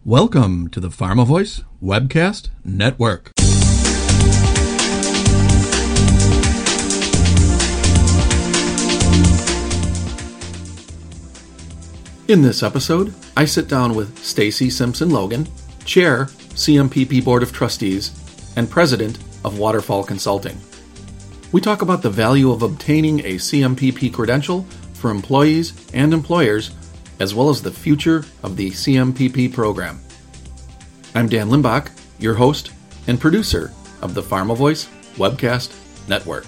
Welcome to the Pharma Voice Webcast Network. In this episode, I sit down with Stacy Simpson Logan, Chair, CMPP Board of Trustees, and President of Waterfall Consulting. We talk about the value of obtaining a CMPP credential for employees and employers, as well as the future of the CMPP program. I'm Dan Limbach, your host and producer of the Pharma Voice Webcast Network.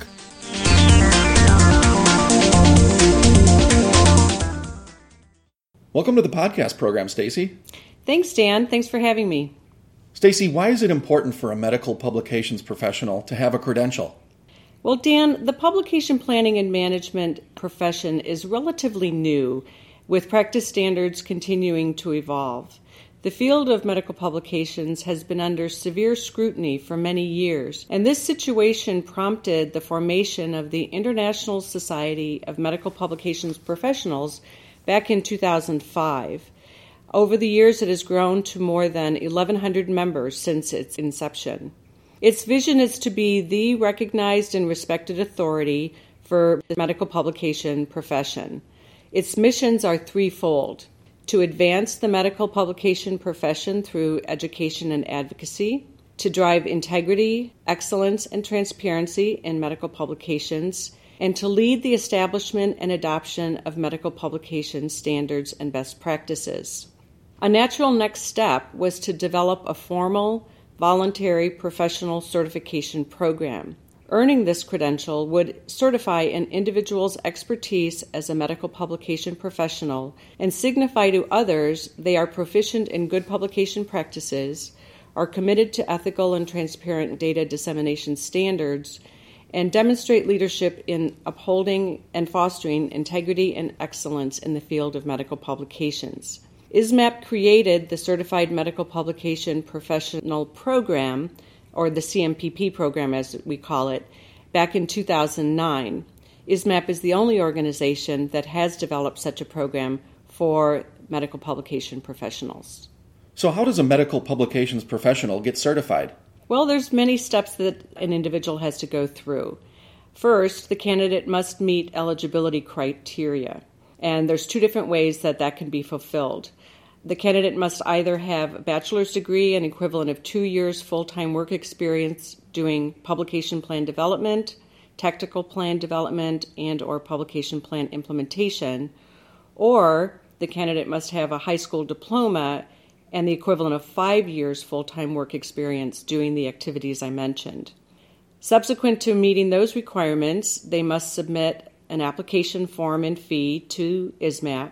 Welcome to the podcast program, Stacy. Thanks, Dan. Thanks for having me. Stacy, why is it important for a medical publications professional to have a credential? Well, Dan, the publication planning and management profession is relatively new, with practice standards continuing to evolve. The field of medical publications has been under severe scrutiny for many years, and this situation prompted the formation of the International Society of Medical Publications Professionals back in 2005. Over the years, it has grown to more than 1,100 members since its inception. Its vision is to be the recognized and respected authority for the medical publication profession. Its missions are threefold: to advance the medical publication profession through education and advocacy, to drive integrity, excellence, and transparency in medical publications, and to lead the establishment and adoption of medical publication standards and best practices. A natural next step was to develop a formal, voluntary professional certification program. Earning this credential would certify an individual's expertise as a medical publication professional and signify to others they are proficient in good publication practices, are committed to ethical and transparent data dissemination standards, and demonstrate leadership in upholding and fostering integrity and excellence in the field of medical publications. ISMAP created the Certified Medical Publication Professional Program, or the CMPP program as we call it, back in 2009. ISMAP is the only organization that has developed such a program for medical publication professionals. So how does a medical publications professional get certified? Well, there's many steps that an individual has to go through. First, the candidate must meet eligibility criteria, and there's two different ways that can be fulfilled. The candidate must either have a bachelor's degree and equivalent of 2 years full-time work experience doing publication plan development, technical plan development, and or publication plan implementation, or the candidate must have a high school diploma and the equivalent of 5 years full-time work experience doing the activities I mentioned. Subsequent to meeting those requirements, they must submit an application form and fee to ISMAP,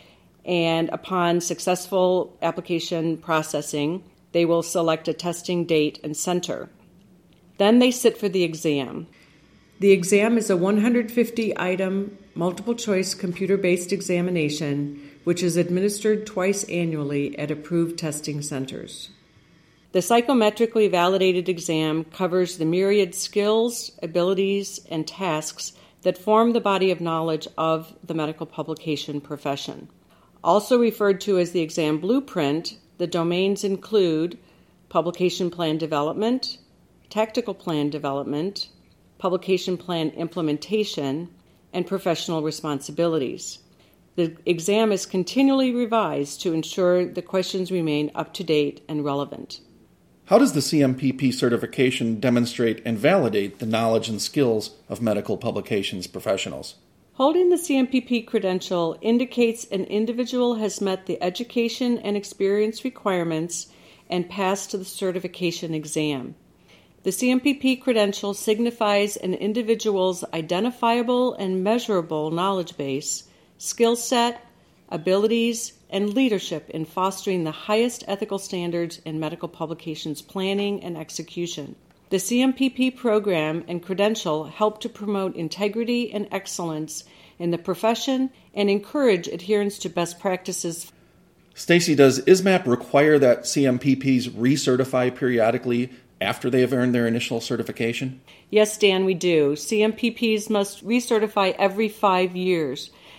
and upon successful application processing, they will select a testing date and center. Then they sit for the exam. The exam is a 150-item, multiple-choice computer-based examination, which is administered twice annually at approved testing centers. The psychometrically validated exam covers the myriad skills, abilities, and tasks that form the body of knowledge of the medical publication profession. Also referred to as the exam blueprint, the domains include publication plan development, tactical plan development, publication plan implementation, and professional responsibilities. The exam is continually revised to ensure the questions remain up to date and relevant. How does the CMPP certification demonstrate and validate the knowledge and skills of medical publications professionals? Holding the CMPP credential indicates an individual has met the education and experience requirements and passed the certification exam. The CMPP credential signifies an individual's identifiable and measurable knowledge base, skill set, abilities, and leadership in fostering the highest ethical standards in medical publications planning and execution. The CMPP program and credential help to promote integrity and excellence in the profession and encourage adherence to best practices. Stacy, does ISMAP require that CMPPs recertify periodically after they have earned their initial certification? Yes, Dan, we do. CMPPs must recertify every 5 years.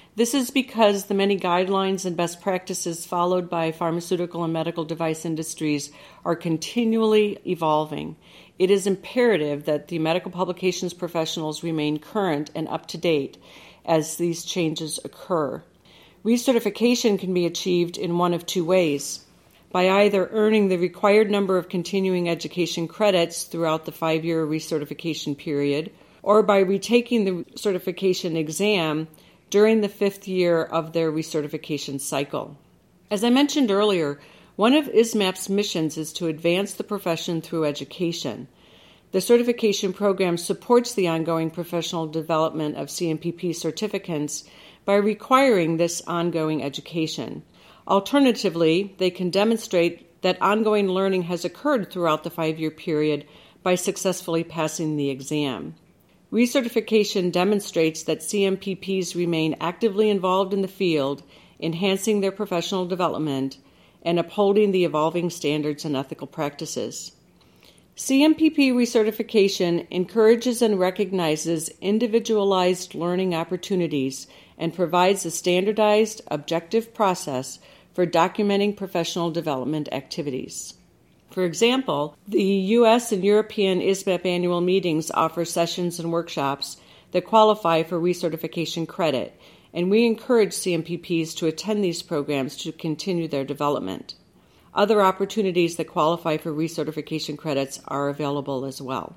This is because the many guidelines and best practices followed by pharmaceutical and medical device industries are continually evolving. It is imperative that the medical publications professionals remain current and up to date as these changes occur. Recertification can be achieved in one of two ways: by either earning the required number of continuing education credits throughout the 5-year recertification period, or by retaking the certification exam during the 5th year of their recertification cycle. As I mentioned earlier, one of ISMAP's missions is to advance the profession through education. The certification program supports the ongoing professional development of CMPP certificants by requiring this ongoing education. Alternatively, they can demonstrate that ongoing learning has occurred throughout the 5-year period by successfully passing the exam. Recertification demonstrates that CMPPs remain actively involved in the field, enhancing their professional development and upholding the evolving standards and ethical practices. CMPP recertification encourages and recognizes individualized learning opportunities and provides a standardized, objective process for documenting professional development activities. For example, the U.S. and European ISMAP annual meetings offer sessions and workshops that qualify for recertification credit, and we encourage CMPPs to attend these programs to continue their development. Other opportunities that qualify for recertification credits are available as well.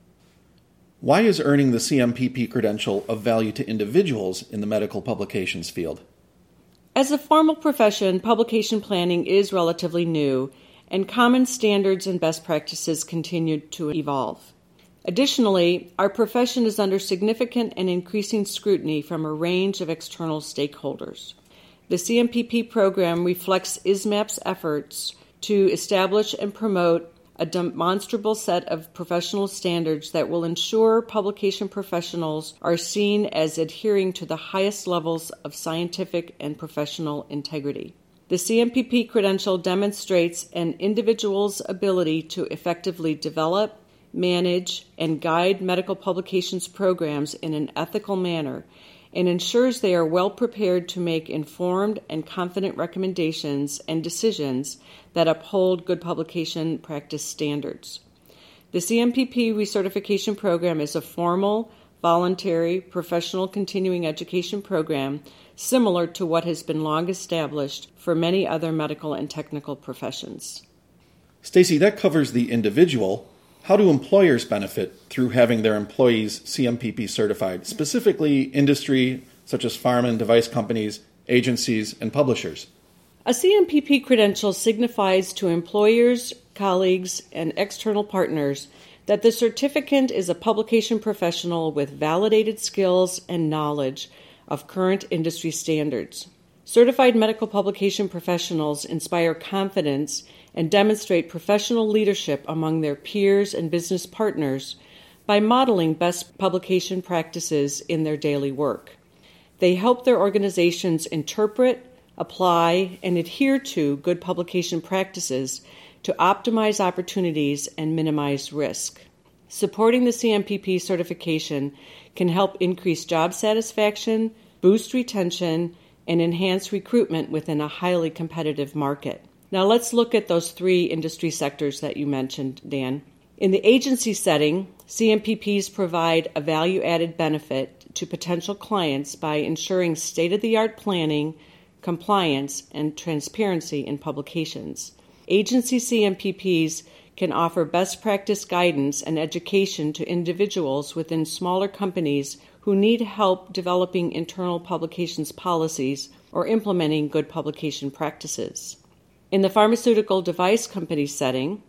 Why is earning the CMPP credential of value to individuals in the medical publications field? As a formal profession, publication planning is relatively new, and common standards and best practices continue to evolve. Additionally, our profession is under significant and increasing scrutiny from a range of external stakeholders. The CMPP program reflects ISMAP's efforts to establish and promote a demonstrable set of professional standards that will ensure publication professionals are seen as adhering to the highest levels of scientific and professional integrity. The CMPP credential demonstrates an individual's ability to effectively develop, manage, and guide medical publications programs in an ethical manner and ensures they are well prepared to make informed and confident recommendations and decisions that uphold good publication practice standards. The CMPP recertification program is a formal, voluntary, professional continuing education program similar to what has been long established for many other medical and technical professions. Stacy, that covers the individual. How do employers benefit through having their employees CMPP certified, specifically industry such as pharma and device companies, agencies, and publishers? A CMPP credential signifies to employers, colleagues, and external partners that the certificant is a publication professional with validated skills and knowledge of current industry standards. Certified medical publication professionals inspire confidence and demonstrate professional leadership among their peers and business partners by modeling best publication practices in their daily work. They help their organizations interpret, apply, and adhere to good publication practices to optimize opportunities and minimize risk. Supporting the CMPP certification can help increase job satisfaction, boost retention, and enhance recruitment within a highly competitive market. Now let's look at those 3 industry sectors that you mentioned, Dan. In the agency setting, CMPPs provide a value-added benefit to potential clients by ensuring state-of-the-art planning, compliance, and transparency in publications. Agency CMPPs can offer best practice guidance and education to individuals within smaller companies who need help developing internal publications policies or implementing good publication practices. In the pharmaceutical device company setting,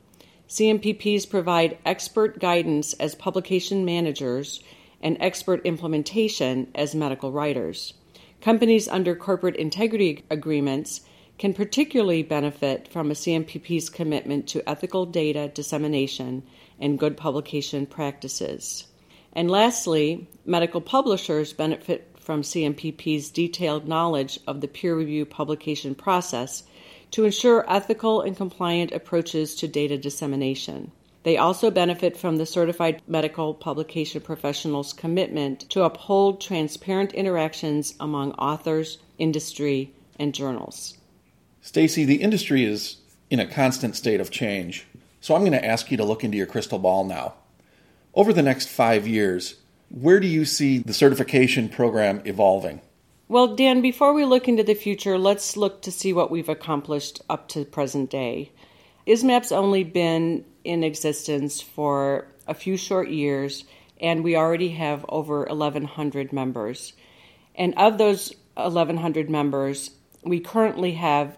CMPPs provide expert guidance as publication managers and expert implementation as medical writers. Companies under corporate integrity agreements can particularly benefit from a CMPP's commitment to ethical data dissemination and good publication practices. And lastly, medical publishers benefit from CMPP's detailed knowledge of the peer review publication process to ensure ethical and compliant approaches to data dissemination. They also benefit from the Certified Medical Publication Professionals' commitment to uphold transparent interactions among authors, industry, and journals. Stacy, the industry is in a constant state of change, so I'm going to ask you to look into your crystal ball now. Over the next 5 years, where do you see the certification program evolving? Well, Dan, before we look into the future, let's look to see what we've accomplished up to present day. ISMAP's only been in existence for a few short years, and we already have over 1,100 members. And of those 1,100 members, we currently have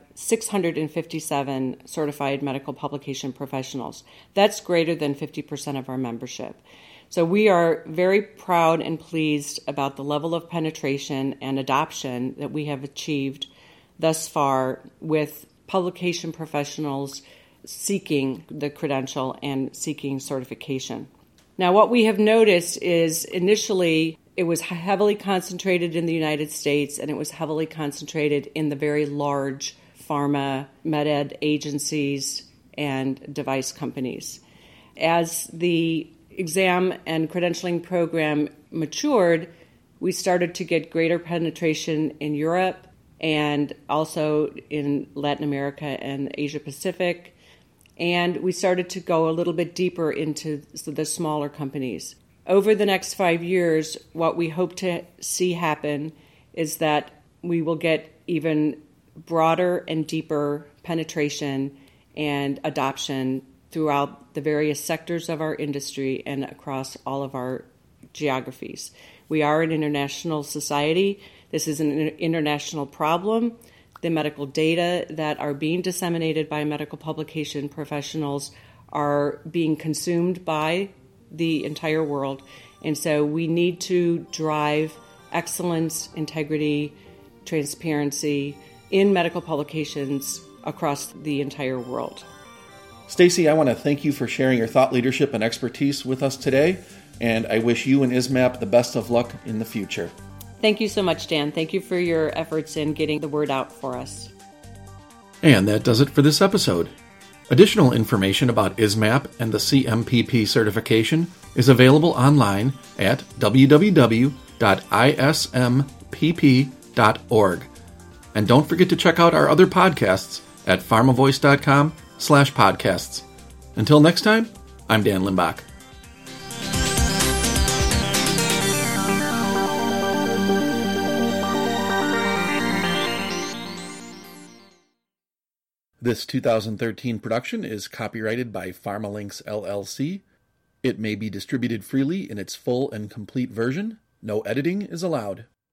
657 certified medical publication professionals. That's greater than 50% of our membership. So we are very proud and pleased about the level of penetration and adoption that we have achieved thus far with publication professionals seeking the credential and seeking certification. Now, what we have noticed is initially it was heavily concentrated in the United States, and it was heavily concentrated in the very large pharma, med-ed agencies, and device companies. As the exam and credentialing program matured, we started to get greater penetration in Europe and also in Latin America and Asia Pacific. And we started to go a little bit deeper into the smaller companies. Over the next 5 years, what we hope to see happen is that we will get even broader and deeper penetration and adoption throughout the various sectors of our industry and across all of our geographies. We are an international society. This is an international problem. The medical data that are being disseminated by medical publication professionals are being consumed by the entire world. And so we need to drive excellence, integrity, transparency in medical publications across the entire world. Stacy, I want to thank you for sharing your thought leadership and expertise with us today, and I wish you and ISMAP the best of luck in the future. Thank you so much, Dan. Thank you for your efforts in getting the word out for us. And that does it for this episode. Additional information about ISMAP and the CMPP certification is available online at www.ismpp.org. And don't forget to check out our other podcasts at pharmavoice.com/podcasts. Until next time, I'm Dan Limbach. This 2013 production is copyrighted by PharmaLinks LLC. It may be distributed freely in its full and complete version. No editing is allowed.